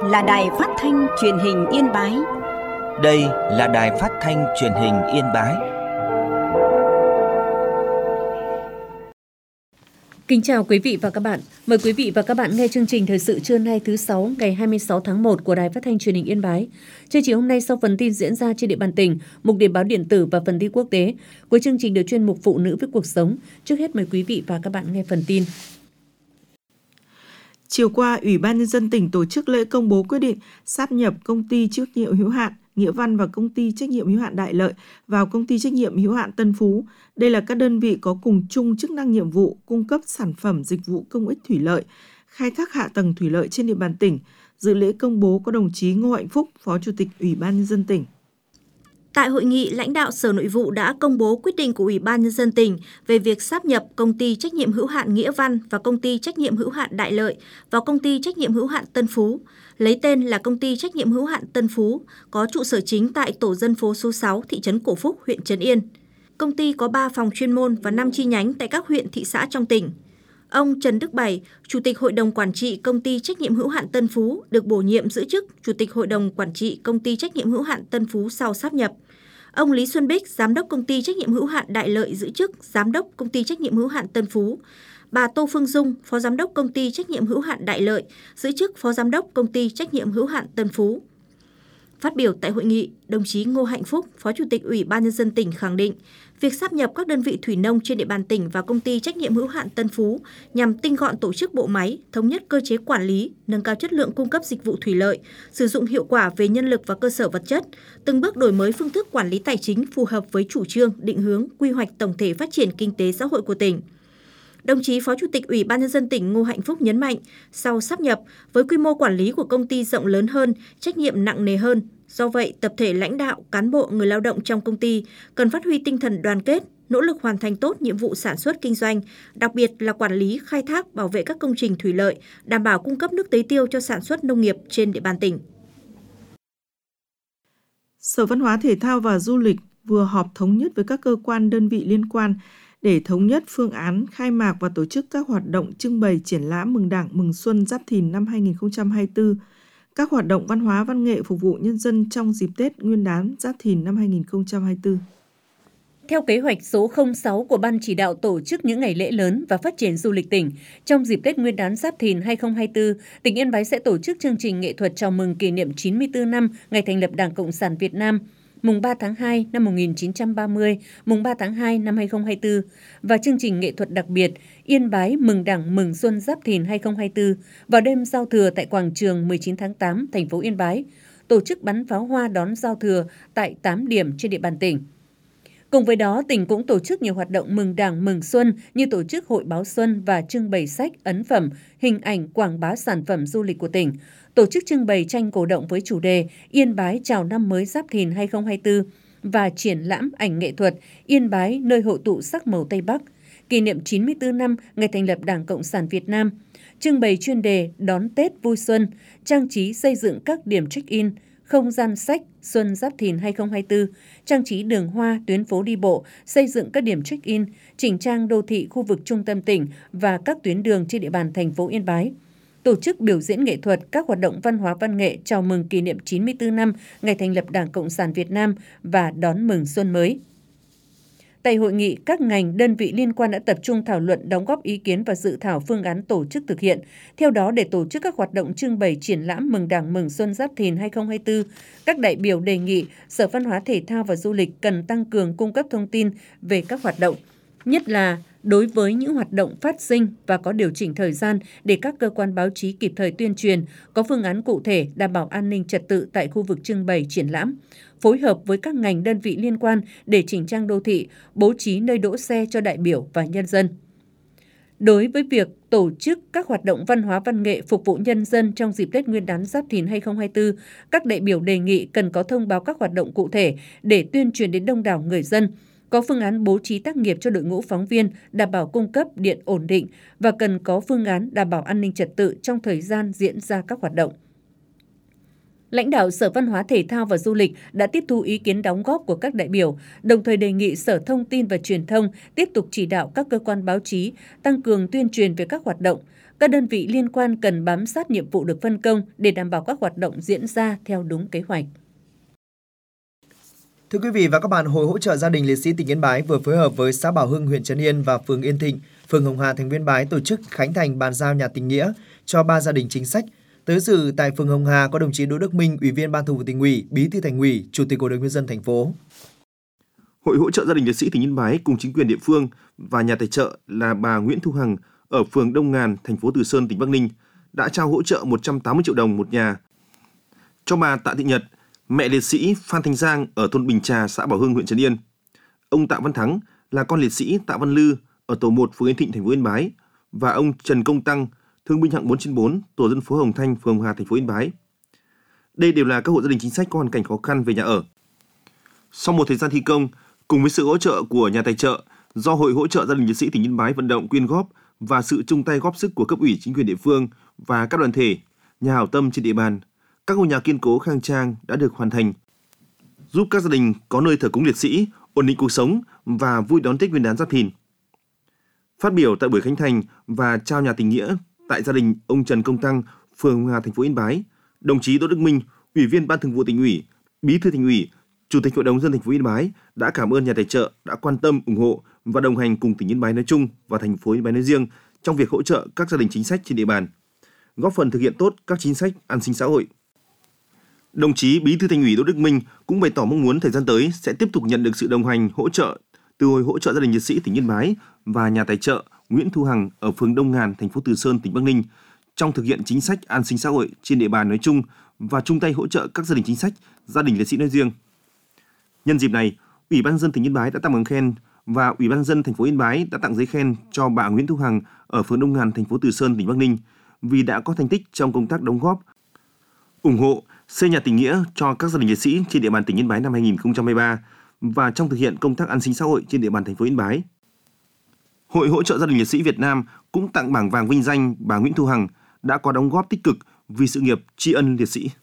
là Đài Phát thanh Truyền hình Yên Bái. Đây là Đài Phát thanh Truyền hình Yên Bái. Kính chào quý vị và các bạn. Mời quý vị và các bạn nghe chương trình thời sự trưa nay thứ 6 ngày 26 tháng 1 của Đài Phát thanh Truyền hình Yên Bái. Chương trình hôm nay sau phần tin diễn ra trên địa bàn tỉnh, mục điểm báo điện tử và phần tin quốc tế. Cuối chương trình được chuyên mục Phụ nữ với cuộc sống. Trước hết mời quý vị và các bạn nghe phần tin. Chiều qua, Ủy ban Nhân dân tỉnh tổ chức lễ công bố quyết định sáp nhập công ty trách nhiệm hữu hạn Nghĩa Văn và công ty trách nhiệm hữu hạn Đại Lợi vào công ty trách nhiệm hữu hạn Tân Phú. Đây là các đơn vị có cùng chung chức năng nhiệm vụ cung cấp sản phẩm dịch vụ công ích thủy lợi, khai thác hạ tầng thủy lợi trên địa bàn tỉnh. Dự lễ công bố có đồng chí Ngô Hạnh Phúc, Phó Chủ tịch Ủy ban Nhân dân tỉnh. Tại hội nghị, lãnh đạo Sở Nội vụ đã công bố quyết định của Ủy ban Nhân dân tỉnh về việc sáp nhập công ty trách nhiệm hữu hạn Nghĩa Văn và công ty trách nhiệm hữu hạn Đại Lợi vào công ty trách nhiệm hữu hạn Tân Phú, lấy tên là công ty trách nhiệm hữu hạn Tân Phú, có trụ sở chính tại tổ dân phố số 6, thị trấn Cổ Phúc, huyện Trấn Yên. Công ty có 3 phòng chuyên môn và 5 chi nhánh tại các huyện, thị xã trong tỉnh. Ông Trần Đức Bảy, Chủ tịch Hội đồng Quản trị Công ty Trách nhiệm hữu hạn Tân Phú, được bổ nhiệm giữ chức Chủ tịch Hội đồng Quản trị Công ty Trách nhiệm hữu hạn Tân Phú sau sáp nhập. Ông Lý Xuân Bích, Giám đốc Công ty Trách nhiệm hữu hạn Đại Lợi giữ chức Giám đốc Công ty Trách nhiệm hữu hạn Tân Phú. Bà Tô Phương Dung, Phó Giám đốc Công ty Trách nhiệm hữu hạn Đại Lợi giữ chức Phó Giám đốc Công ty Trách nhiệm hữu hạn Tân Phú. Phát biểu tại hội nghị, đồng chí Ngô Hạnh Phúc, Phó Chủ tịch Ủy ban Nhân dân tỉnh khẳng định, việc sáp nhập các đơn vị thủy nông trên địa bàn tỉnh vào công ty trách nhiệm hữu hạn Tân Phú nhằm tinh gọn tổ chức bộ máy, thống nhất cơ chế quản lý, nâng cao chất lượng cung cấp dịch vụ thủy lợi, sử dụng hiệu quả về nhân lực và cơ sở vật chất, từng bước đổi mới phương thức quản lý tài chính phù hợp với chủ trương, định hướng, quy hoạch tổng thể phát triển kinh tế xã hội của tỉnh. Đồng chí Phó Chủ tịch Ủy ban Nhân dân tỉnh Ngô Hạnh Phúc nhấn mạnh, sau sáp nhập, với quy mô quản lý của công ty rộng lớn hơn, trách nhiệm nặng nề hơn, do vậy, tập thể lãnh đạo, cán bộ, người lao động trong công ty cần phát huy tinh thần đoàn kết, nỗ lực hoàn thành tốt nhiệm vụ sản xuất kinh doanh, đặc biệt là quản lý, khai thác, bảo vệ các công trình thủy lợi, đảm bảo cung cấp nước tưới tiêu cho sản xuất nông nghiệp trên địa bàn tỉnh. Sở Văn hóa Thể thao và Du lịch vừa họp thống nhất với các cơ quan đơn vị liên quan để thống nhất phương án khai mạc và tổ chức các hoạt động trưng bày triển lãm mừng Đảng mừng Xuân Giáp Thìn năm 2024, các hoạt động văn hóa văn nghệ phục vụ nhân dân trong dịp Tết Nguyên đán Giáp Thìn năm 2024. Theo kế hoạch số 06 của Ban chỉ đạo tổ chức những ngày lễ lớn và phát triển du lịch tỉnh, trong dịp Tết Nguyên đán Giáp Thìn 2024, tỉnh Yên Bái sẽ tổ chức chương trình nghệ thuật chào mừng kỷ niệm 94 năm ngày thành lập Đảng Cộng sản Việt Nam, mùng 3 tháng 2 năm 1930, mùng 3 tháng 2 năm 2024 và chương trình nghệ thuật đặc biệt Yên Bái mừng Đảng mừng Xuân Giáp Thìn 2024 vào đêm giao thừa tại quảng trường 19 tháng 8, thành phố Yên Bái, tổ chức bắn pháo hoa đón giao thừa tại 8 điểm trên địa bàn tỉnh. Cùng với đó, tỉnh cũng tổ chức nhiều hoạt động mừng Đảng mừng Xuân như tổ chức hội báo xuân và trưng bày sách, ấn phẩm, hình ảnh quảng bá sản phẩm du lịch của tỉnh, tổ chức trưng bày tranh cổ động với chủ đề Yên Bái chào năm mới Giáp Thìn 2024 và triển lãm ảnh nghệ thuật Yên Bái nơi hội tụ sắc màu Tây Bắc, kỷ niệm 94 năm ngày thành lập Đảng Cộng sản Việt Nam, trưng bày chuyên đề đón Tết vui xuân, trang trí xây dựng các điểm check-in, không gian sách Xuân Giáp Thìn 2024, trang trí đường hoa, tuyến phố đi bộ, xây dựng các điểm check-in, chỉnh trang đô thị khu vực trung tâm tỉnh và các tuyến đường trên địa bàn thành phố Yên Bái. Tổ chức biểu diễn nghệ thuật, các hoạt động văn hóa văn nghệ chào mừng kỷ niệm 94 năm ngày thành lập Đảng Cộng sản Việt Nam và đón mừng xuân mới. Tại hội nghị, các ngành, đơn vị liên quan đã tập trung thảo luận, đóng góp ý kiến và dự thảo phương án tổ chức thực hiện. Theo đó, để tổ chức các hoạt động trưng bày triển lãm mừng Đảng mừng Xuân Giáp Thìn 2024, các đại biểu đề nghị Sở Văn hóa Thể thao và Du lịch cần tăng cường cung cấp thông tin về các hoạt động, nhất là đối với những hoạt động phát sinh và có điều chỉnh thời gian để các cơ quan báo chí kịp thời tuyên truyền, có phương án cụ thể đảm bảo an ninh trật tự tại khu vực trưng bày triển lãm, phối hợp với các ngành đơn vị liên quan để chỉnh trang đô thị, bố trí nơi đỗ xe cho đại biểu và nhân dân. Đối với việc tổ chức các hoạt động văn hóa văn nghệ phục vụ nhân dân trong dịp Tết Nguyên đán Giáp Thìn 2024, các đại biểu đề nghị cần có thông báo các hoạt động cụ thể để tuyên truyền đến đông đảo người dân, có phương án bố trí tác nghiệp cho đội ngũ phóng viên đảm bảo cung cấp điện ổn định và cần có phương án đảm bảo an ninh trật tự trong thời gian diễn ra các hoạt động. Lãnh đạo Sở Văn hóa Thể thao và Du lịch đã tiếp thu ý kiến đóng góp của các đại biểu, đồng thời đề nghị Sở Thông tin và Truyền thông tiếp tục chỉ đạo các cơ quan báo chí tăng cường tuyên truyền về các hoạt động, các đơn vị liên quan cần bám sát nhiệm vụ được phân công để đảm bảo các hoạt động diễn ra theo đúng kế hoạch. Thưa quý vị và các bạn, Hội hỗ trợ gia đình liệt sĩ tỉnh Yên Bái vừa phối hợp với xã Bảo Hưng, huyện Trấn Yên và phường Yên Thịnh, phường Hồng Hà, thành phố Yên Bái tổ chức khánh thành bàn giao nhà tình nghĩa cho 3 gia đình chính sách. Tới dự tại phường Hồng Hà có đồng chí Đỗ Đức Minh, Ủy viên Ban Thường vụ Tỉnh ủy, Bí thư Thành ủy, Chủ tịch Hội đồng nhân dân thành phố. Hội hỗ trợ gia đình liệt sĩ tỉnh Yên Bái cùng chính quyền địa phương và nhà tài trợ là bà Nguyễn Thu Hằng ở phường Đông Ngàn, thành phố Từ Sơn, tỉnh Bắc Ninh đã trao hỗ trợ 180 triệu đồng một nhà cho bà Tạ Thị Nhật, mẹ liệt sĩ Phan Thanh Giang ở thôn Bình Trà, xã Bảo Hưng, huyện Trấn Yên. Ông Tạ Văn Thắng là con liệt sĩ Tạ Văn Lư ở tổ 1 phường Yên Thịnh, thành phố Yên Bái và ông Trần Công Tăng, thương binh hạng 4/4, tổ dân phố Hồng Thanh, phường Hồng Hà, thành phố Yên Bái. Đây đều là các hộ gia đình chính sách có hoàn cảnh khó khăn về nhà ở. Sau một thời gian thi công, cùng với sự hỗ trợ của nhà tài trợ, do Hội hỗ trợ gia đình liệt sĩ tỉnh Yên Bái vận động quyên góp và sự chung tay góp sức của cấp ủy chính quyền địa phương và các đoàn thể, nhà hảo tâm trên địa bàn, các ngôi nhà kiên cố khang trang đã được hoàn thành, giúp các gia đình có nơi thờ cúng liệt sĩ, ổn định cuộc sống và vui đón Tết Nguyên đán Giáp Thìn. Phát biểu tại buổi khánh thành và trao nhà tình nghĩa tại gia đình ông Trần Công Tăng, phường Hồng Hà, thành phố Yên Bái, đồng chí Đỗ Đức Minh, Ủy viên Ban Thường vụ Tỉnh ủy, Bí thư Thành ủy, Chủ tịch Hội đồng nhân dân thành phố Yên Bái đã cảm ơn nhà tài trợ đã quan tâm, ủng hộ và đồng hành cùng tỉnh Yên Bái nói chung và thành phố Yên Bái nói riêng trong việc hỗ trợ các gia đình chính sách trên địa bàn, góp phần thực hiện tốt các chính sách an sinh xã hội. Đồng chí Bí thư Thành ủy Đỗ Đức Minh cũng bày tỏ mong muốn thời gian tới sẽ tiếp tục nhận được sự đồng hành, hỗ trợ từ Hội hỗ trợ gia đình liệt sĩ tỉnh Yên Bái và nhà tài trợ Nguyễn Thu Hằng ở phường Đông Ngàn, thành phố Từ Sơn, tỉnh Bắc Ninh trong thực hiện chính sách an sinh xã hội trên địa bàn nói chung và chung tay hỗ trợ các gia đình chính sách, gia đình liệt sĩ nói riêng. Nhân dịp này, Ủy ban nhân dân tỉnh Yên Bái đã tặng bằng khen và Ủy ban nhân dân thành phố Yên Bái đã tặng giấy khen cho bà Nguyễn Thu Hằng ở phường Đông Ngàn, thành phố Từ Sơn, tỉnh Bắc Ninh vì đã có thành tích trong công tác đóng góp, ủng hộ xây nhà tình nghĩa cho các gia đình liệt sĩ trên địa bàn tỉnh Yên Bái năm 2023 và trong thực hiện công tác an sinh xã hội trên địa bàn thành phố Yên Bái. Hội hỗ trợ gia đình liệt sĩ Việt Nam cũng tặng bảng vàng vinh danh bà Nguyễn Thu Hằng đã có đóng góp tích cực vì sự nghiệp tri ân liệt sĩ.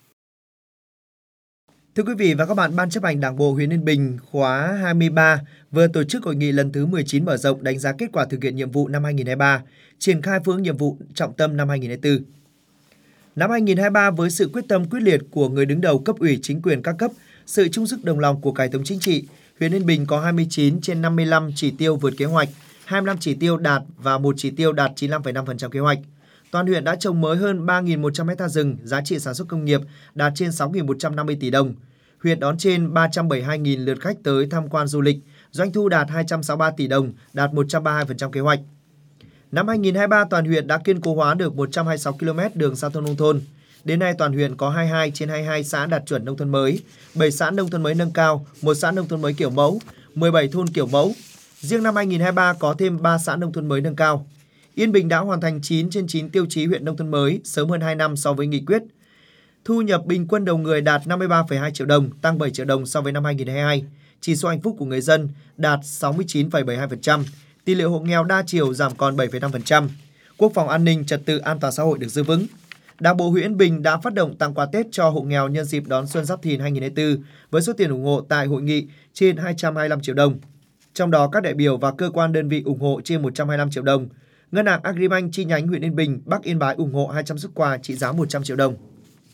Thưa quý vị và các bạn, Ban chấp hành Đảng bộ huyện Yên Bình khóa 23 vừa tổ chức hội nghị lần thứ 19 mở rộng đánh giá kết quả thực hiện nhiệm vụ năm 2023, triển khai phương hướng nhiệm vụ trọng tâm năm 2024. Năm 2023 với sự quyết tâm quyết liệt của người đứng đầu cấp ủy chính quyền các cấp, sự chung sức đồng lòng của cả hệ thống chính trị, huyện Yên Bình có 29 trên 55 chỉ tiêu vượt kế hoạch, 25 chỉ tiêu đạt và 1 chỉ tiêu đạt 95,5% kế hoạch. Toàn huyện đã trồng mới hơn 3.100 ha rừng, giá trị sản xuất công nghiệp đạt trên 6.150 tỷ đồng. Huyện đón trên 372.000 lượt khách tới tham quan du lịch, doanh thu đạt 263 tỷ đồng, đạt 132% kế hoạch. Năm 2023, toàn huyện đã kiên cố hóa được 126 km đường giao thông nông thôn. Đến nay, toàn huyện có 22 trên 22 xã đạt chuẩn nông thôn mới, 7 xã nông thôn mới nâng cao, 1 xã nông thôn mới kiểu mẫu, 17 thôn kiểu mẫu. Riêng năm 2023 có thêm 3 xã nông thôn mới nâng cao. Yên Bình đã hoàn thành 9 trên 9 tiêu chí huyện nông thôn mới, sớm hơn 2 năm so với nghị quyết. Thu nhập bình quân đầu người đạt 53,2 triệu đồng, tăng 7 triệu đồng so với năm 2022. Chỉ số hạnh phúc của người dân đạt 69,72%. Tỷ lệ hộ nghèo đa chiều giảm còn 7,5%. Quốc phòng an ninh, trật tự an toàn xã hội được giữ vững. Đảng bộ huyện Yên Bình đã phát động tặng quà Tết cho hộ nghèo nhân dịp đón Xuân Giáp Thìn 2024 với số tiền ủng hộ tại hội nghị trên 225 triệu đồng. Trong đó các đại biểu và cơ quan đơn vị ủng hộ trên 125 triệu đồng. Ngân hàng Agribank chi nhánh huyện Yên Bình, Bắc Yên Bái ủng hộ 200 suất quà trị giá 100 triệu đồng.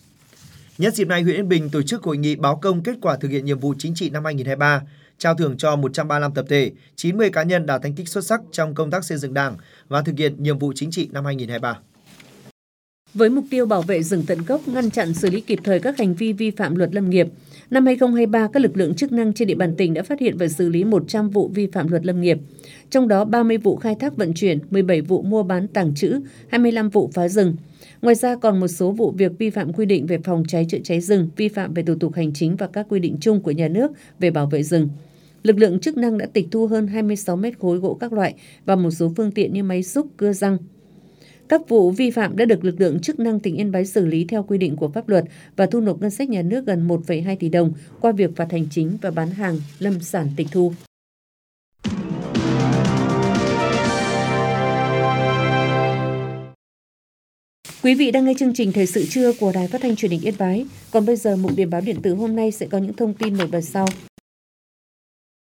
Nhân dịp này, huyện Yên Bình tổ chức hội nghị báo công kết quả thực hiện nhiệm vụ chính trị năm 2023, trao thưởng cho 135 tập thể, 90 cá nhân đạt thành tích xuất sắc trong công tác xây dựng Đảng và thực hiện nhiệm vụ chính trị năm 2023. Với mục tiêu bảo vệ rừng tận gốc, ngăn chặn xử lý kịp thời các hành vi vi phạm luật lâm nghiệp, năm 2023, các lực lượng chức năng trên địa bàn tỉnh đã phát hiện và xử lý 100 vụ vi phạm luật lâm nghiệp, trong đó 30 vụ khai thác vận chuyển, 17 vụ mua bán tàng trữ, 25 vụ phá rừng. Ngoài ra còn một số vụ việc vi phạm quy định về phòng cháy chữa cháy rừng, vi phạm về thủ tục hành chính và các quy định chung của nhà nước về bảo vệ rừng. Lực lượng chức năng đã tịch thu hơn 26 mét khối gỗ các loại và một số phương tiện như máy xúc, cưa giăng. Các vụ vi phạm đã được lực lượng chức năng tỉnh Yên Bái xử lý theo quy định của pháp luật và thu nộp ngân sách nhà nước gần 1,2 tỷ đồng qua việc phạt hành chính và bán hàng lâm sản tịch thu. Quý vị đang nghe chương trình Thời sự trưa của Đài Phát thanh Truyền hình Yên Bái. Còn bây giờ, mục điểm báo điện tử hôm nay sẽ có những thông tin nổi bật sau.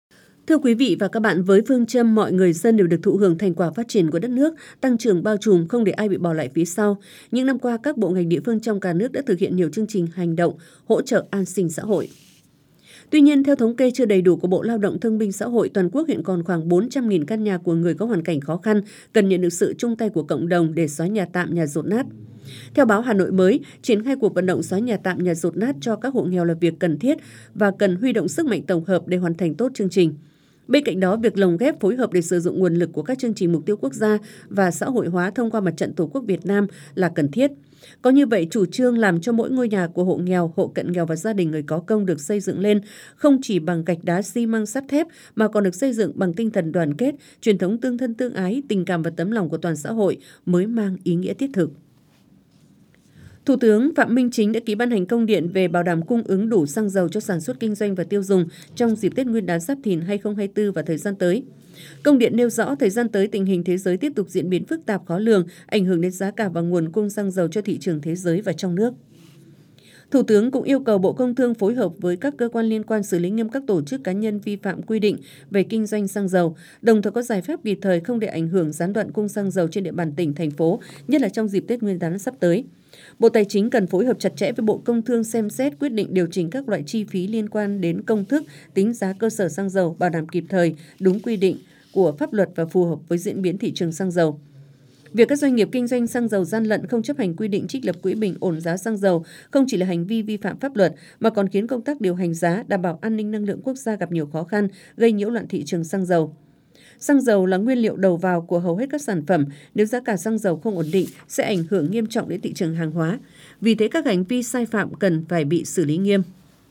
Thưa quý vị và các bạn, với phương châm mọi người dân đều được thụ hưởng thành quả phát triển của đất nước, tăng trưởng bao trùm, không để ai bị bỏ lại phía sau, những năm qua các bộ ngành địa phương trong cả nước đã thực hiện nhiều chương trình hành động hỗ trợ an sinh xã hội. Tuy nhiên, theo thống kê chưa đầy đủ của Bộ Lao động Thương binh Xã hội, toàn quốc hiện còn khoảng 400.000 căn nhà của người có hoàn cảnh khó khăn, cần nhận được sự chung tay của cộng đồng để xóa nhà tạm, nhà dột nát. Theo báo Hà Nội mới, triển khai cuộc vận động xóa nhà tạm, nhà dột nát cho các hộ nghèo là việc cần thiết và cần huy động sức mạnh tổng hợp để hoàn thành tốt chương trình. Bên cạnh đó, việc lồng ghép phối hợp để sử dụng nguồn lực của các chương trình mục tiêu quốc gia và xã hội hóa thông qua Mặt trận Tổ quốc Việt Nam là cần thiết. Có như vậy, chủ trương làm cho mỗi ngôi nhà của hộ nghèo, hộ cận nghèo và gia đình người có công được xây dựng lên không chỉ bằng gạch đá, xi măng, sắt thép mà còn được xây dựng bằng tinh thần đoàn kết, truyền thống tương thân tương ái, tình cảm và tấm lòng của toàn xã hội mới mang ý nghĩa thiết thực. Thủ tướng Phạm Minh Chính đã ký ban hành công điện về bảo đảm cung ứng đủ xăng dầu cho sản xuất kinh doanh và tiêu dùng trong dịp Tết Nguyên đán Giáp Thìn 2024 và thời gian tới. Công điện nêu rõ thời gian tới tình hình thế giới tiếp tục diễn biến phức tạp khó lường, ảnh hưởng đến giá cả và nguồn cung xăng dầu cho thị trường thế giới và trong nước. Thủ tướng cũng yêu cầu Bộ Công Thương phối hợp với các cơ quan liên quan xử lý nghiêm các tổ chức cá nhân vi phạm quy định về kinh doanh xăng dầu, đồng thời có giải pháp kịp thời không để ảnh hưởng gián đoạn cung xăng dầu trên địa bàn tỉnh, thành phố, nhất là trong dịp Tết Nguyên đán sắp tới. Bộ Tài chính cần phối hợp chặt chẽ với Bộ Công Thương xem xét quyết định điều chỉnh các loại chi phí liên quan đến công thức tính giá cơ sở xăng dầu, bảo đảm kịp thời, đúng quy định của pháp luật và phù hợp với diễn biến thị trường xăng dầu. Việc các doanh nghiệp kinh doanh xăng dầu gian lận, không chấp hành quy định trích lập quỹ bình ổn giá xăng dầu không chỉ là hành vi vi phạm pháp luật mà còn khiến công tác điều hành giá, đảm bảo an ninh năng lượng quốc gia gặp nhiều khó khăn, gây nhiễu loạn thị trường xăng dầu. Xăng dầu là nguyên liệu đầu vào của hầu hết các sản phẩm, nếu giá cả xăng dầu không ổn định sẽ ảnh hưởng nghiêm trọng đến thị trường hàng hóa. Vì thế các hành vi sai phạm cần phải bị xử lý nghiêm.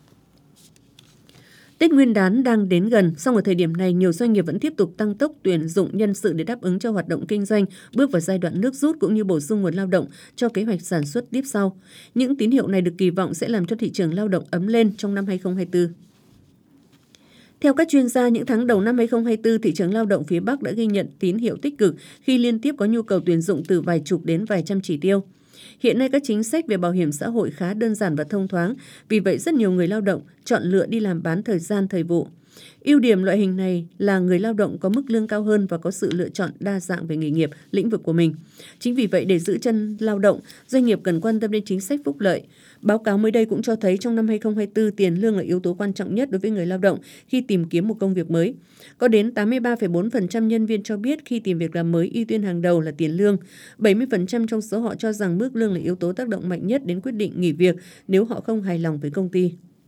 Tết Nguyên đán đang đến gần, song ở thời điểm này nhiều doanh nghiệp vẫn tiếp tục tăng tốc tuyển dụng nhân sự để đáp ứng cho hoạt động kinh doanh, bước vào giai đoạn nước rút cũng như bổ sung nguồn lao động cho kế hoạch sản xuất tiếp sau. Những tín hiệu này được kỳ vọng sẽ làm cho thị trường lao động ấm lên trong năm 2024. Theo các chuyên gia, những tháng đầu năm 2024, thị trường lao động phía Bắc đã ghi nhận tín hiệu tích cực khi liên tiếp có nhu cầu tuyển dụng từ vài chục đến vài trăm chỉ tiêu. Hiện nay các chính sách về bảo hiểm xã hội khá đơn giản và thông thoáng, vì vậy rất nhiều người lao động chọn lựa đi làm bán thời gian, thời vụ. Ưu điểm loại hình này là người lao động có mức lương cao hơn và có sự lựa chọn đa dạng về nghề nghiệp, lĩnh vực của mình. Chính vì vậy, để giữ chân lao động, doanh nghiệp cần quan tâm đến chính sách phúc lợi. Báo cáo mới đây cũng cho thấy trong năm 2024, tiền lương là yếu tố quan trọng nhất đối với người lao động khi tìm kiếm một công việc mới. Có đến 83,4% nhân viên cho biết khi tìm việc làm mới ưu tiên hàng đầu là tiền lương. 70% trong số họ cho rằng mức lương là yếu tố tác động mạnh nhất đến quyết định nghỉ việc nếu họ không hài lòng với công ty.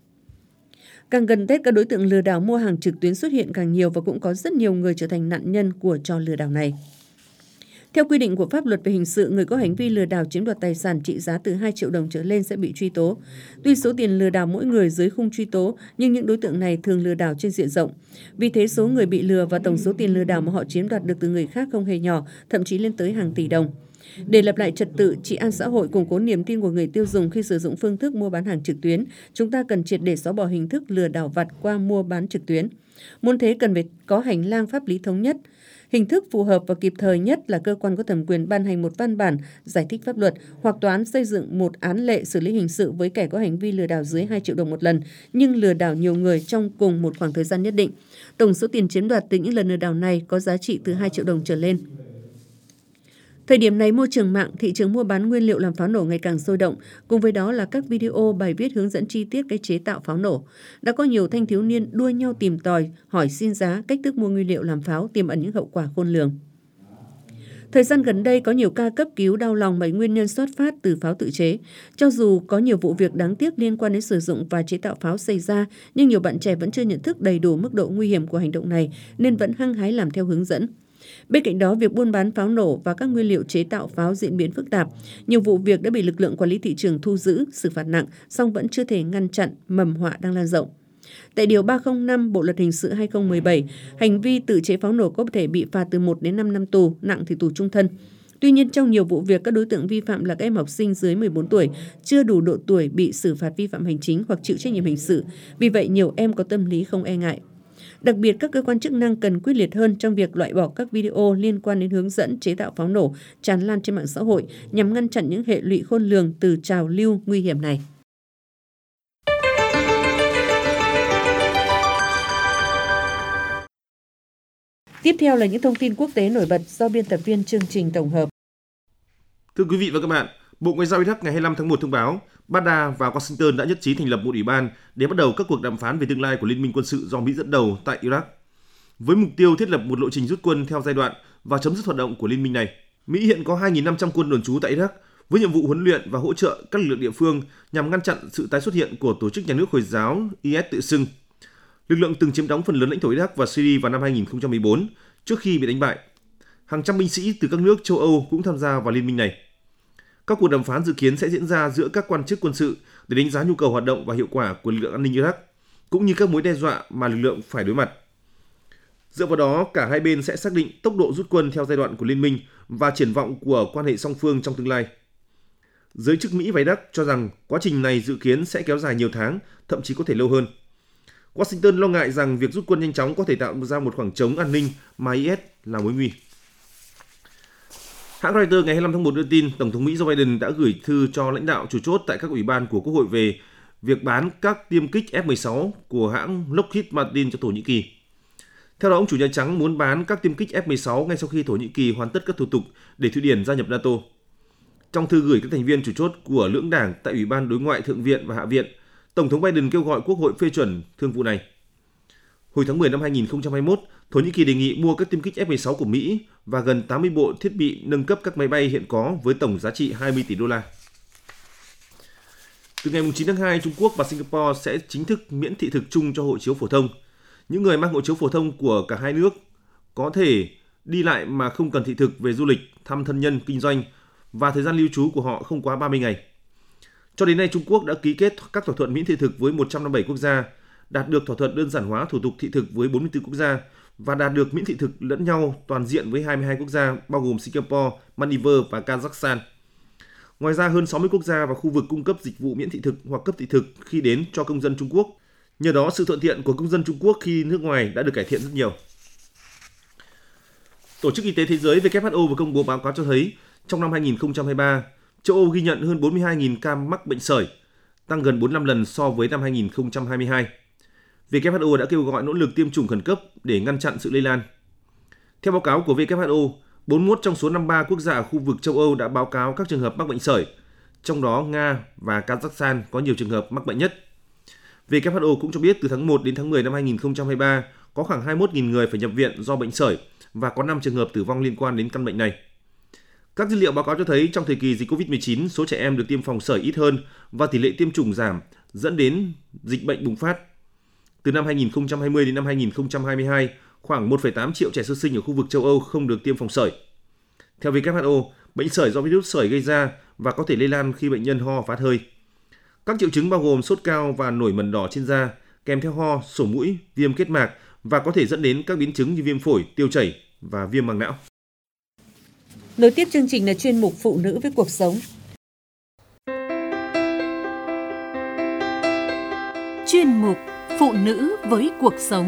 Càng gần Tết, các đối tượng lừa đảo mua hàng trực tuyến xuất hiện càng nhiều và cũng có rất nhiều người trở thành nạn nhân của trò lừa đảo này. Theo quy định của pháp luật về hình sự, người có hành vi lừa đảo chiếm đoạt tài sản trị giá từ 2 triệu đồng trở lên sẽ bị truy tố. Tuy số tiền lừa đảo mỗi người dưới khung truy tố, nhưng những đối tượng này thường lừa đảo trên diện rộng. Vì thế, số người bị lừa và tổng số tiền lừa đảo mà họ chiếm đoạt được từ người khác không hề nhỏ, thậm chí lên tới hàng tỷ đồng. Để lập lại trật tự, trị an xã hội, củng cố niềm tin của người tiêu dùng khi sử dụng phương thức mua bán hàng trực tuyến, chúng ta cần triệt để xóa bỏ hình thức lừa đảo vặt qua mua bán trực tuyến. Muốn thế cần phải có hành lang pháp lý thống nhất. Hình thức phù hợp và kịp thời nhất là cơ quan có thẩm quyền ban hành một văn bản giải thích pháp luật hoặc tòa án xây dựng một án lệ xử lý hình sự với kẻ có hành vi lừa đảo dưới 2 triệu đồng một lần nhưng lừa đảo nhiều người trong cùng một khoảng thời gian nhất định. Tổng số tiền chiếm đoạt từ những lần lừa đảo này có giá trị từ 2 triệu đồng trở lên. Thời điểm này, môi trường mạng, thị trường mua bán nguyên liệu làm pháo nổ ngày càng sôi động, cùng với đó là các video, bài viết hướng dẫn chi tiết cách chế tạo pháo nổ. Đã có nhiều thanh thiếu niên đua nhau tìm tòi, hỏi xin giá, cách thức mua nguyên liệu làm pháo tiềm ẩn những hậu quả khôn lường. Thời gian gần đây có nhiều ca cấp cứu đau lòng bởi nguyên nhân xuất phát từ pháo tự chế. Cho dù có nhiều vụ việc đáng tiếc liên quan đến sử dụng và chế tạo pháo xảy ra, nhưng nhiều bạn trẻ vẫn chưa nhận thức đầy đủ mức độ nguy hiểm của hành động này nên vẫn hăng hái làm theo hướng dẫn. Bên cạnh đó, việc buôn bán pháo nổ và các nguyên liệu chế tạo pháo diễn biến phức tạp. Nhiều vụ việc đã bị lực lượng quản lý thị trường thu giữ, xử phạt nặng, song vẫn chưa thể ngăn chặn mầm họa đang lan rộng. Tại Điều 305 Bộ Luật Hình sự 2017, hành vi tự chế pháo nổ có thể bị phạt từ 1 đến 5 năm tù, nặng thì tù trung thân. Tuy nhiên, trong nhiều vụ việc, các đối tượng vi phạm là các em học sinh dưới 14 tuổi, chưa đủ độ tuổi bị xử phạt vi phạm hành chính hoặc chịu trách nhiệm hình sự. Vì vậy, nhiều em có tâm lý không e ngại. Đặc biệt, các cơ quan chức năng cần quyết liệt hơn trong việc loại bỏ các video liên quan đến hướng dẫn chế tạo pháo nổ tràn lan trên mạng xã hội nhằm ngăn chặn những hệ lụy khôn lường từ trào lưu nguy hiểm này. Tiếp theo là những thông tin quốc tế nổi bật do biên tập viên chương trình tổng hợp. Thưa quý vị và các bạn, Bộ Ngoại giao Iraq ngày 25 tháng 1 thông báo Baghdad và Washington đã nhất trí thành lập một ủy ban để bắt đầu các cuộc đàm phán về tương lai của liên minh quân sự do Mỹ dẫn đầu tại Iraq. Với mục tiêu thiết lập một lộ trình rút quân theo giai đoạn và chấm dứt hoạt động của liên minh này, Mỹ hiện có 2.500 quân đồn trú tại Iraq với nhiệm vụ huấn luyện và hỗ trợ các lực lượng địa phương nhằm ngăn chặn sự tái xuất hiện của tổ chức nhà nước Hồi giáo IS tự xưng. Lực lượng từng chiếm đóng phần lớn lãnh thổ Iraq và Syria vào năm 2014 trước khi bị đánh bại. Hàng trăm binh sĩ từ các nước châu Âu cũng tham gia vào liên minh này. Các cuộc đàm phán dự kiến sẽ diễn ra giữa các quan chức quân sự để đánh giá nhu cầu hoạt động và hiệu quả của lực lượng an ninh Iraq, cũng như các mối đe dọa mà lực lượng phải đối mặt. Dựa vào đó, cả hai bên sẽ xác định tốc độ rút quân theo giai đoạn của liên minh và triển vọng của quan hệ song phương trong tương lai. Giới chức Mỹ và Iraq cho rằng quá trình này dự kiến sẽ kéo dài nhiều tháng, thậm chí có thể lâu hơn. Washington lo ngại rằng việc rút quân nhanh chóng có thể tạo ra một khoảng trống an ninh mà IS là mối nguy. Hãng Reuters ngày 25 tháng 1 đưa tin Tổng thống Mỹ Joe Biden đã gửi thư cho lãnh đạo chủ chốt tại các ủy ban của Quốc hội về việc bán các tiêm kích F-16 của hãng Lockheed Martin cho Thổ Nhĩ Kỳ. Theo đó, ông Chủ Nhà Trắng muốn bán các tiêm kích F-16 ngay sau khi Thổ Nhĩ Kỳ hoàn tất các thủ tục để Thụy Điển gia nhập NATO. Trong thư gửi các thành viên chủ chốt của lưỡng đảng tại Ủy ban Đối ngoại Thượng viện và Hạ viện, Tổng thống Biden kêu gọi Quốc hội phê chuẩn thương vụ này. Hồi tháng 10 năm 2021, Thổ Nhĩ Kỳ đề nghị mua các tiêm kích F-16 của Mỹ và gần 80 bộ thiết bị nâng cấp các máy bay hiện có với tổng giá trị 20 tỷ đô la. Từ ngày 9 tháng 2, Trung Quốc và Singapore sẽ chính thức miễn thị thực chung cho hộ chiếu phổ thông. Những người mang hộ chiếu phổ thông của cả hai nước có thể đi lại mà không cần thị thực về du lịch, thăm thân nhân, kinh doanh và thời gian lưu trú của họ không quá 30 ngày. Cho đến nay, Trung Quốc đã ký kết các thỏa thuận miễn thị thực với 157 quốc gia, đạt được thỏa thuận đơn giản hóa thủ tục thị thực với 44 quốc gia và đạt được miễn thị thực lẫn nhau toàn diện với 22 quốc gia bao gồm Singapore, Maldives và Kazakhstan. Ngoài ra, hơn 60 quốc gia và khu vực cung cấp dịch vụ miễn thị thực hoặc cấp thị thực khi đến cho công dân Trung Quốc. Nhờ đó, sự thuận tiện của công dân Trung Quốc khi nước ngoài đã được cải thiện rất nhiều. Tổ chức Y tế Thế giới WHO vừa công bố báo cáo cho thấy, trong năm 2023, châu Âu ghi nhận hơn 42.000 ca mắc bệnh sởi, tăng gần 45 lần so với năm 2022. WHO đã kêu gọi nỗ lực tiêm chủng khẩn cấp để ngăn chặn sự lây lan. Theo báo cáo của WHO, 41 trong số 53 quốc gia ở khu vực châu Âu đã báo cáo các trường hợp mắc bệnh sởi, trong đó Nga và Kazakhstan có nhiều trường hợp mắc bệnh nhất. WHO cũng cho biết từ tháng 1 đến tháng 10 năm 2023 có khoảng 21.000 người phải nhập viện do bệnh sởi và có 5 trường hợp tử vong liên quan đến căn bệnh này. Các dữ liệu báo cáo cho thấy trong thời kỳ dịch COVID-19, số trẻ em được tiêm phòng sởi ít hơn và tỷ lệ tiêm chủng giảm, dẫn đến dịch bệnh bùng phát. Từ năm 2020 đến năm 2022, khoảng 1,8 triệu trẻ sơ sinh ở khu vực châu Âu không được tiêm phòng sởi. Theo WHO, bệnh sởi do virus sởi gây ra và có thể lây lan khi bệnh nhân ho và hắt hơi. Các triệu chứng bao gồm sốt cao và nổi mẩn đỏ trên da, kèm theo ho, sổ mũi, viêm kết mạc và có thể dẫn đến các biến chứng như viêm phổi, tiêu chảy và viêm màng não. Nối tiếp chương trình là chuyên mục Phụ nữ với cuộc sống. Chuyên mục Phụ nữ với cuộc sống.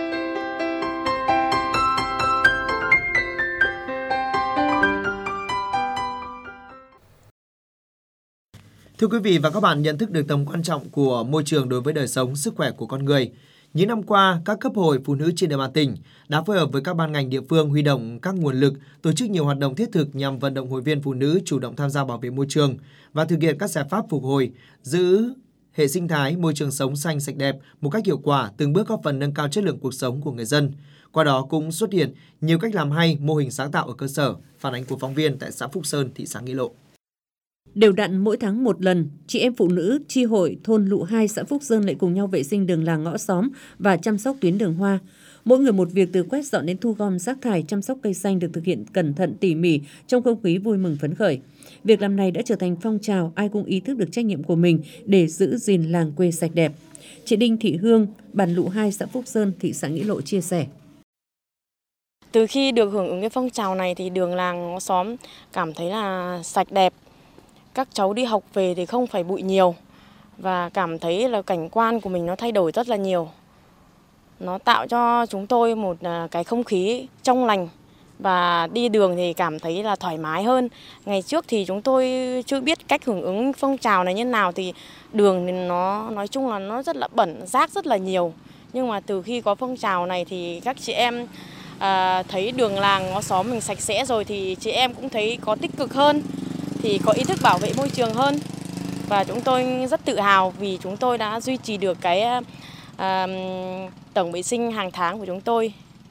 Thưa quý vị và các bạn, nhận thức được tầm quan trọng của môi trường đối với đời sống, sức khỏe của con người. Những năm qua, các cấp hội phụ nữ trên địa bàn tỉnh đã phối hợp với các ban ngành địa phương huy động các nguồn lực, tổ chức nhiều hoạt động thiết thực nhằm vận động hội viên phụ nữ chủ động tham gia bảo vệ môi trường và thực hiện các giải pháp phục hồi, giữ hệ sinh thái môi trường sống xanh sạch đẹp một cách hiệu quả, từng bước góp phần nâng cao chất lượng cuộc sống của người dân. Qua đó cũng xuất hiện nhiều cách làm hay, mô hình sáng tạo ở cơ sở. Phản ánh của phóng viên tại xã Phúc Sơn, thị xã Nghĩa Lộ. Đều đặn mỗi tháng một lần, chị em phụ nữ chi hội thôn Lụ 2 xã Phúc Sơn lại cùng nhau vệ sinh đường làng ngõ xóm và chăm sóc tuyến đường hoa. Mỗi người một việc, từ quét dọn đến thu gom rác thải, chăm sóc cây xanh được thực hiện cẩn thận tỉ mỉ trong không khí vui mừng phấn khởi. Việc làm này đã trở thành phong trào, ai cũng ý thức được trách nhiệm của mình để giữ gìn làng quê sạch đẹp. Chị Đinh Thị Hương, bản Lụ 2 xã Phúc Sơn, thị xã Nghĩa Lộ chia sẻ. Từ khi được hưởng ứng cái phong trào này thì đường làng ngõ xóm cảm thấy là sạch đẹp. Các cháu đi học về thì không phải bụi nhiều và cảm thấy là cảnh quan của mình nó thay đổi rất là nhiều. Nó tạo cho chúng tôi một cái không khí trong lành và đi đường thì cảm thấy là thoải mái hơn. Ngày trước thì chúng tôi chưa biết cách hưởng ứng phong trào này như nào, thì đường thì nó nói chung là nó rất là bẩn, rác rất là nhiều. Nhưng mà từ khi có phong trào này thì các chị em thấy đường làng ngõ xóm mình sạch sẽ rồi thì chị em cũng thấy có tích cực hơn, thì có ý thức bảo vệ môi trường hơn. Và chúng tôi rất tự hào vì chúng tôi đã duy trì được cái tổng vệ sinh hàng tháng của chúng tôi.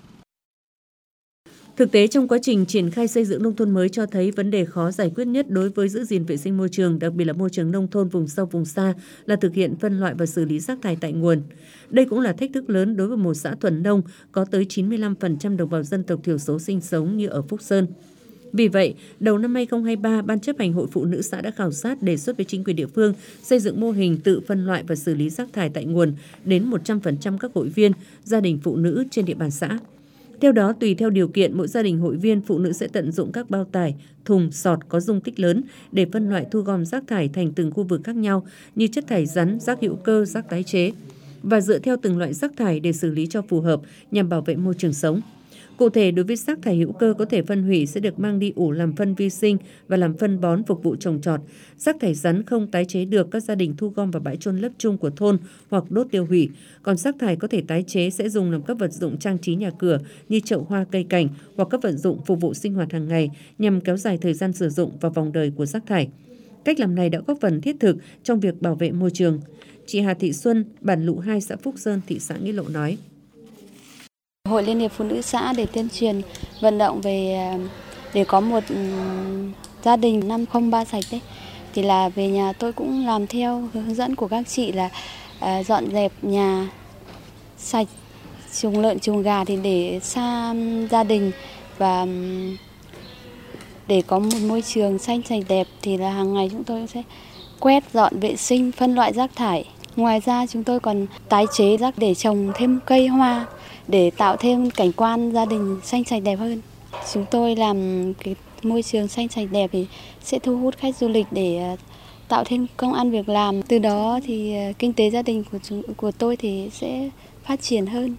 Thực tế trong quá trình triển khai xây dựng nông thôn mới cho thấy vấn đề khó giải quyết nhất đối với giữ gìn vệ sinh môi trường, đặc biệt là môi trường nông thôn vùng sâu vùng xa, là thực hiện phân loại và xử lý rác thải tại nguồn. Đây cũng là thách thức lớn đối với một xã thuần nông có tới 95% đồng bào dân tộc thiểu số sinh sống như ở Phúc Sơn. Vì vậy, đầu năm 2023, Ban chấp hành Hội Phụ nữ xã đã khảo sát đề xuất với chính quyền địa phương xây dựng mô hình tự phân loại và xử lý rác thải tại nguồn đến 100% các hội viên, gia đình phụ nữ trên địa bàn xã. Theo đó, tùy theo điều kiện, mỗi gia đình hội viên phụ nữ sẽ tận dụng các bao tải, thùng, sọt có dung tích lớn để phân loại thu gom rác thải thành từng khu vực khác nhau như chất thải rắn, rác hữu cơ, rác tái chế và dựa theo từng loại rác thải để xử lý cho phù hợp nhằm bảo vệ môi trường sống. Cụ thể, đối với rác thải hữu cơ có thể phân hủy sẽ được mang đi ủ làm phân vi sinh và làm phân bón phục vụ trồng trọt. Rác thải rắn không tái chế được, các gia đình thu gom vào bãi chôn lấp chung của thôn hoặc đốt tiêu hủy. Còn rác thải có thể tái chế sẽ dùng làm các vật dụng trang trí nhà cửa như chậu hoa, cây cảnh hoặc các vật dụng phục vụ sinh hoạt hàng ngày nhằm kéo dài thời gian sử dụng và vòng đời của rác thải. Cách làm này đã góp phần thiết thực trong việc bảo vệ môi trường. Chị Hà Thị Xuân, bản Lụ 2, xã Phúc Sơn, thị xã Nghĩa Lộ nói. Hội Liên hiệp Phụ nữ xã để tuyên truyền vận động về để có một gia đình 503 sạch đấy, thì là về nhà tôi cũng làm theo hướng dẫn của các chị là dọn dẹp nhà sạch, chuồng lợn chuồng gà thì để xa gia đình, và để có một môi trường xanh sạch đẹp thì là hàng ngày chúng tôi sẽ quét dọn vệ sinh, phân loại rác thải. Ngoài ra chúng tôi còn tái chế rác để trồng thêm cây hoa để tạo thêm cảnh quan gia đình xanh sạch đẹp hơn. Chúng tôi làm cái môi trường xanh sạch đẹp thì sẽ thu hút khách du lịch để tạo thêm công ăn việc làm. Từ đó thì kinh tế gia đình của tôi thì sẽ phát triển hơn.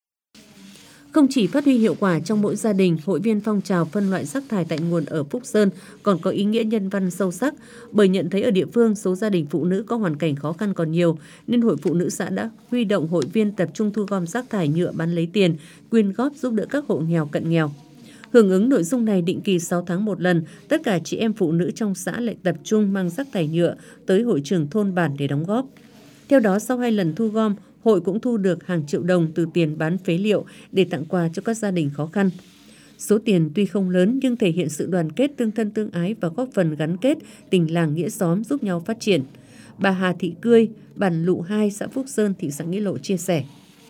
Không chỉ phát huy hiệu quả trong mỗi gia đình, hội viên phong trào phân loại rác thải tại nguồn ở Phúc Sơn còn có ý nghĩa nhân văn sâu sắc, bởi nhận thấy ở địa phương số gia đình phụ nữ có hoàn cảnh khó khăn còn nhiều, nên Hội Phụ nữ xã đã huy động hội viên tập trung thu gom rác thải nhựa bán lấy tiền, quyên góp giúp đỡ các hộ nghèo cận nghèo. Hưởng ứng nội dung này, định kỳ 6 tháng một lần, tất cả chị em phụ nữ trong xã lại tập trung mang rác thải nhựa tới hội trường thôn bản để đóng góp. Theo đó, sau 2 lần thu gom, hội cũng thu được hàng triệu đồng từ tiền bán phế liệu để tặng quà cho các gia đình khó khăn. Số tiền tuy không lớn nhưng thể hiện sự đoàn kết, tương thân tương ái và góp phần gắn kết tình làng nghĩa xóm, giúp nhau phát triển. Bà Hà Thị Cươi, bản Lụ 2, xã Phúc Sơn, thị xã Nghĩa Lộ chia sẻ.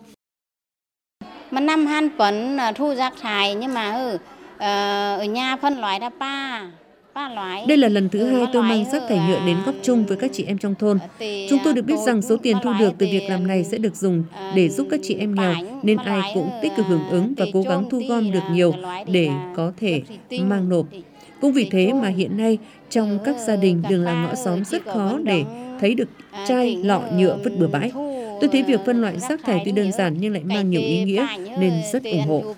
Một năm han vẫn thu rác thải nhưng mà ở nhà phân loại ra ba loại. Đây là lần thứ 2 tôi mang rác thải nhựa đến góp chung với các chị em trong thôn. Chúng tôi được biết rằng số tiền thu được từ việc làm này sẽ được dùng để giúp các chị em nghèo, nên ai cũng tích cực hưởng ứng và cố gắng thu gom được nhiều để có thể mang nộp. Cũng vì thế mà hiện nay trong các gia đình đường làng ngõ xóm rất khó để thấy được chai, lọ nhựa vứt bừa bãi. Tôi thấy việc phân loại rác thải tuy đơn giản nhưng lại mang nhiều ý nghĩa nên rất ủng hộ.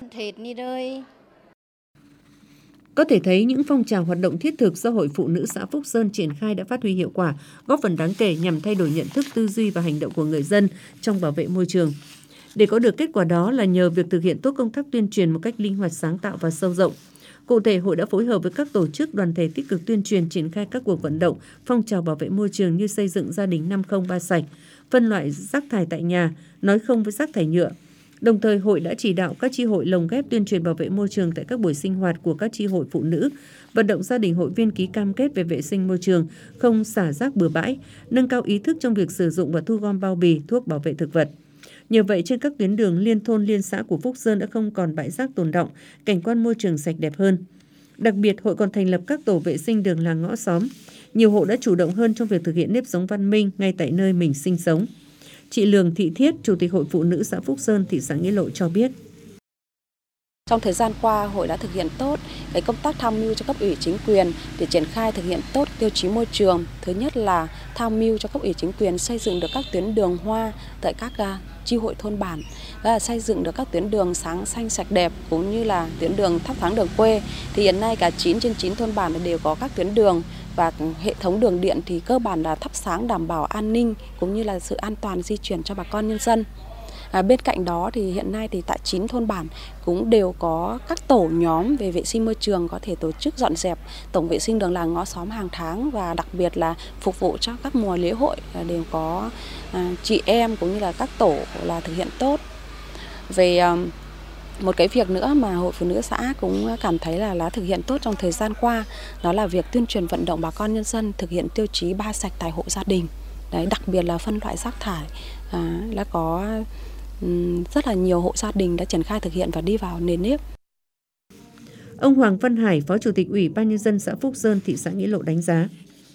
Có thể thấy những phong trào hoạt động thiết thực do Hội Phụ nữ xã Phúc Sơn triển khai đã phát huy hiệu quả, góp phần đáng kể nhằm thay đổi nhận thức, tư duy và hành động của người dân trong bảo vệ môi trường. Để có được kết quả đó là nhờ việc thực hiện tốt công tác tuyên truyền một cách linh hoạt, sáng tạo và sâu rộng. Cụ thể, hội đã phối hợp với các tổ chức đoàn thể tích cực tuyên truyền, triển khai các cuộc vận động, phong trào bảo vệ môi trường như xây dựng gia đình 503 sạch, phân loại rác thải tại nhà, nói không với rác thải nhựa. Đồng thời, hội đã chỉ đạo các chi hội lồng ghép tuyên truyền bảo vệ môi trường tại các buổi sinh hoạt của các chi hội phụ nữ, vận động gia đình hội viên ký cam kết về vệ sinh môi trường, không xả rác bừa bãi, nâng cao ý thức trong việc sử dụng và thu gom bao bì, thuốc bảo vệ thực vật. Nhờ vậy, trên các tuyến đường liên thôn liên xã của Phúc Sơn đã không còn bãi rác tồn đọng, cảnh quan môi trường sạch đẹp hơn. Đặc biệt, hội còn thành lập các tổ vệ sinh đường làng ngõ xóm. Nhiều hộ đã chủ động hơn trong việc thực hiện nếp sống văn minh ngay tại nơi mình sinh sống. Chị Lường Thị Thiết, Chủ tịch Hội Phụ nữ xã Phúc Sơn, thị xã Nghĩa Lộ cho biết. Trong thời gian qua, hội đã thực hiện tốt công tác tham mưu cho cấp ủy chính quyền để triển khai thực hiện tốt tiêu chí môi trường. Thứ nhất là tham mưu cho cấp ủy chính quyền xây dựng được các tuyến đường hoa tại các chi hội thôn bản, xây dựng được các tuyến đường sáng xanh sạch đẹp cũng như là tuyến đường thắp sáng đường quê. Thì hiện nay cả 9 trên 9 thôn bản đều có các tuyến đường và hệ thống đường điện thì cơ bản là thắp sáng đảm bảo an ninh cũng như là sự an toàn di chuyển cho bà con nhân dân. Bên cạnh đó thì hiện nay thì tại 9 thôn bản cũng đều có các tổ nhóm về vệ sinh môi trường có thể tổ chức dọn dẹp tổng vệ sinh đường làng ngõ xóm hàng tháng, và đặc biệt là phục vụ cho các mùa lễ hội đều có chị em cũng như là các tổ là thực hiện tốt. Về một cái việc nữa mà Hội Phụ Nữ xã cũng cảm thấy là thực hiện tốt trong thời gian qua, đó là việc tuyên truyền vận động bà con nhân dân thực hiện tiêu chí 3 sạch tại hộ gia đình. Đấy, đặc biệt là phân loại rác thải đã có rất là nhiều hộ gia đình đã triển khai thực hiện và đi vào nền nếp. Ông Hoàng Văn Hải, Phó Chủ tịch Ủy ban Nhân dân xã Phúc Sơn, thị xã Nghĩa Lộ đánh giá.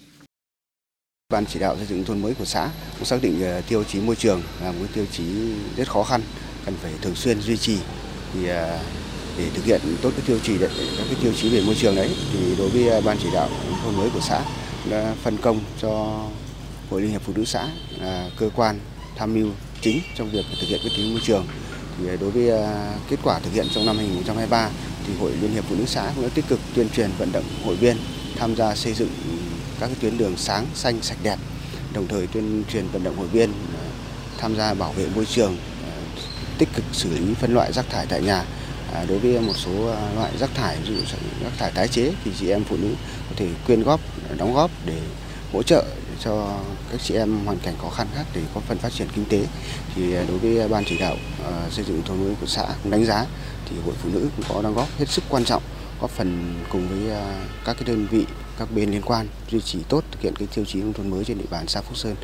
Ban chỉ đạo xây dựng thôn mới của xã cũng xác định tiêu chí môi trường là một tiêu chí rất khó khăn, cần phải thường xuyên duy trì. Thì để thực hiện tốt các tiêu chí về môi trường đấy, thì đối với ban chỉ đạo thôn mới của xã đã phân công cho Hội Liên hiệp Phụ nữ xã là cơ quan tham mưu chính trong việc thực hiện tiêu chí môi trường. Thì đối với kết quả thực hiện trong năm 2023 thì Hội Liên hiệp Phụ nữ xã cũng đã tích cực tuyên truyền vận động hội viên tham gia xây dựng các tuyến đường sáng, xanh, sạch đẹp, đồng thời tuyên truyền vận động hội viên tham gia bảo vệ môi trường, tích cực xử lý phân loại rác thải tại nhà. Đối với một số loại rác thải, ví dụ rác thải tái chế thì chị em phụ nữ có thể quyên góp, đóng góp để hỗ trợ cho các chị em hoàn cảnh khó khăn khác để có phần phát triển kinh tế. Thì đối với ban chỉ đạo xây dựng thôn mới của xã cũng đánh giá thì Hội Phụ Nữ cũng có đóng góp hết sức quan trọng, góp phần cùng với các cái đơn vị, các bên liên quan duy trì tốt thực hiện cái tiêu chí nông thôn mới trên địa bàn xã Phúc Sơn.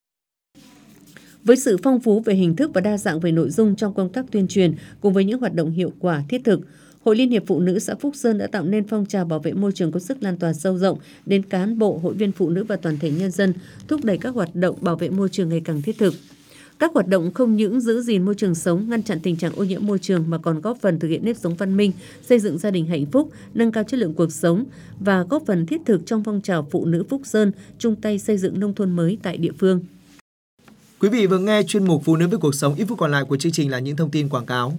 Với sự phong phú về hình thức và đa dạng về nội dung trong công tác tuyên truyền, cùng với những hoạt động hiệu quả thiết thực, Hội Liên hiệp Phụ nữ xã Phúc Sơn đã tạo nên phong trào bảo vệ môi trường có sức lan tỏa sâu rộng đến cán bộ, hội viên phụ nữ và toàn thể nhân dân, thúc đẩy các hoạt động bảo vệ môi trường ngày càng thiết thực. Các hoạt động không những giữ gìn môi trường sống, ngăn chặn tình trạng ô nhiễm môi trường mà còn góp phần thực hiện nếp sống văn minh, xây dựng gia đình hạnh phúc, nâng cao chất lượng cuộc sống và góp phần thiết thực trong phong trào phụ nữ Phúc Sơn chung tay xây dựng nông thôn mới tại địa phương. Quý vị vừa nghe chuyên mục Phụ nữ với cuộc sống, ít phút còn lại của chương trình là những thông tin quảng cáo.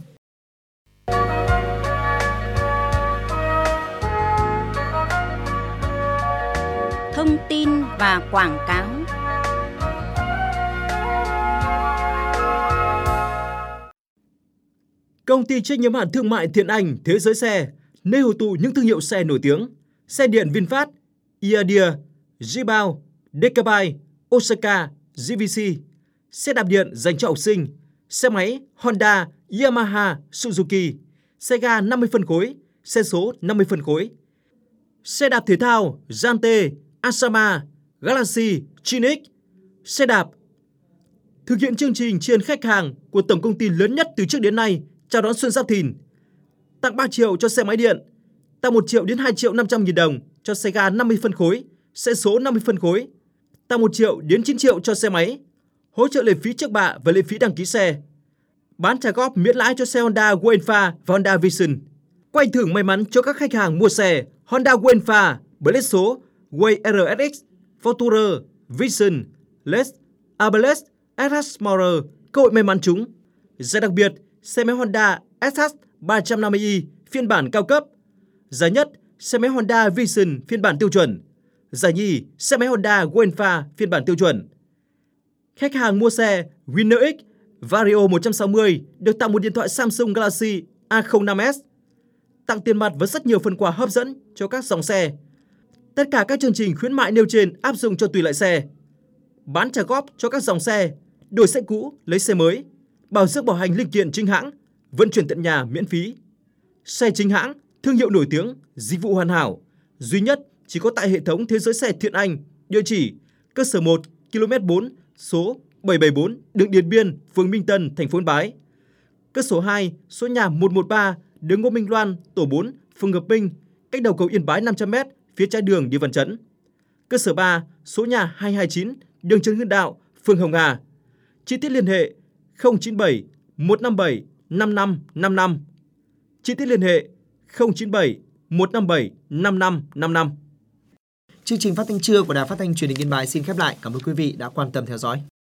Thông tin và quảng cáo. Công ty trách nhiệm hữu hạn thương mại Thiện Anh Thế Giới Xe, nơi hội tụ những thương hiệu xe nổi tiếng: xe điện VinFast, Iadia, Jibao, Decabai, Osaka, GVC, xe đạp điện dành cho học sinh, xe máy Honda, Yamaha, Suzuki, xe ga 50 phân khối, xe số 50 phân khối, xe đạp thể thao Yante, Asama, Galaxy, Chinix, xe đạp. Thực hiện chương trình tri ân khách hàng của tổng công ty lớn nhất từ trước đến nay chào đón Xuân Giáp Thìn, tặng 3 triệu cho xe máy điện, tặng 1 triệu đến 2 triệu 500 nghìn đồng cho xe ga 50 phân khối, xe số 50 phân khối, tặng 1 triệu đến 9 triệu cho xe máy, hỗ trợ lệ phí trước bạ và lệ phí đăng ký xe, bán trả góp miễn lãi cho xe Honda Wainfa và Honda Vision, quay thưởng may mắn cho các khách hàng mua xe Honda Wainfa, Blade số, Way RSX, Fortuner, Vision, Lexus, Abeles, SH Maurer, cơ hội may mắn trúng. Giải đặc biệt, xe máy Honda SH 350i phiên bản cao cấp. Giải nhất, xe máy Honda Vision phiên bản tiêu chuẩn. Giải nhì, xe máy Honda Wainfa phiên bản tiêu chuẩn. Khách hàng mua xe Winner X Vario 160 được tặng một điện thoại Samsung Galaxy A05s, tặng tiền mặt với rất nhiều phần quà hấp dẫn cho các dòng xe. Tất cả các chương trình khuyến mại nêu trên áp dụng cho tùy loại xe. Bán trả góp cho các dòng xe, đổi xe cũ lấy xe mới, bảo dưỡng bảo hành linh kiện chính hãng, vận chuyển tận nhà miễn phí. Xe chính hãng, thương hiệu nổi tiếng, dịch vụ hoàn hảo, duy nhất chỉ có tại hệ thống Thế Giới Xe Thiện Anh, địa chỉ cơ sở 1, km 4, số 774, đường Điện Biên, phường Minh Tân, thành phố Yên Bái. Cơ sở 2, số nhà 113, đường Ngô Minh Loan, tổ 4, phường Hợp Minh, cách đầu cầu Yên Bái 500m, phía trái đường đi Văn Chấn. Cơ sở 3, số nhà 229, đường Trần Hưng Đạo, phường Hồng Hà. Chi tiết liên hệ 097 157 5555. Chi tiết liên hệ 097 157 5555. Chương trình phát thanh trưa của Đài Phát thanh Truyền hình Yên Bái xin khép lại. Cảm ơn quý vị đã quan tâm theo dõi.